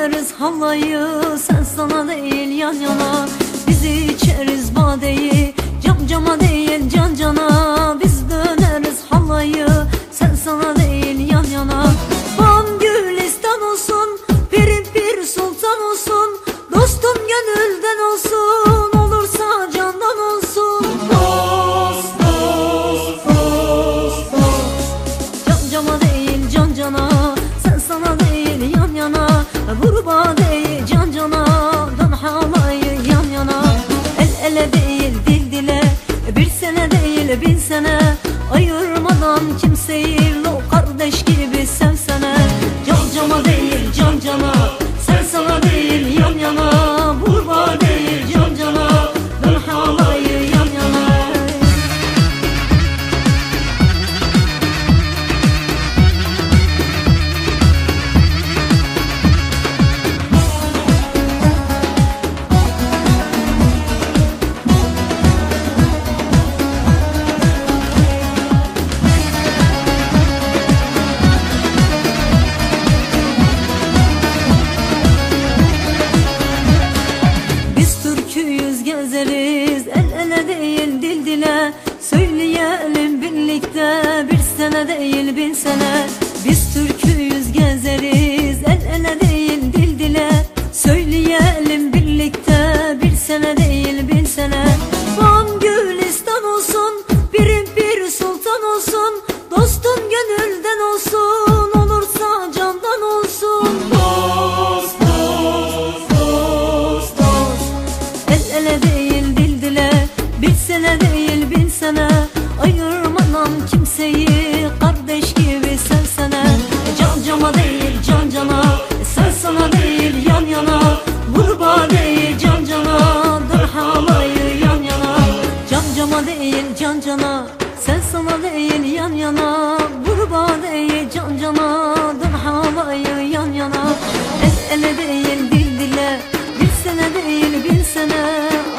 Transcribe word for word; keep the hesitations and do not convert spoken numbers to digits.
döneriz hallayı, sen sana değil yan yana. Biz içeriz badeyi, cam cama değil can cana. Biz döneriz hallayı, sen sana değil yan yana. Bam gülistan olsun, pirin pir sultan olsun, dostum gönülden olsun, olursa candan olsun. Dost, dost, dost, dost. Cam cama değil can cana, sen sana değil yan yana. Vurba değil can cana, dön halayı yan yana. El ele değil dil dile, bir sene değil bin sene. Ayırmadan kimseyi, lo kardeş gibi sevsene. Can cama değil can cana, sen sana değil yan yana. Vurba değil can cana, dön halayı yan yana. Gezeriz el ele değil dil dile, söyleyelim birlikte bir sene değil bin sene. Biz türküyüz gezeriz el ele değil dil dile, söyleyelim birlikte bir sene değil bin sene. Van gülistan olsun, birin bir sultan olsun, dostum gönülden olsun, olursa candan olsun. Dost, dost, dost, dost. El ele değil dil dile, bir sene değil bin sene. Ayırmadan kimseyi, kardeş gibi sevsene. Can cama değil can cana, sen sana değil yan yana. Vurba değil can cana, dur halayı yan yana. Can cama değil can cana, sen sana değil yan yana. Vurba değil can cana, dur halayı yan yana. El ele değil dil dile, bir sene değil bin sene.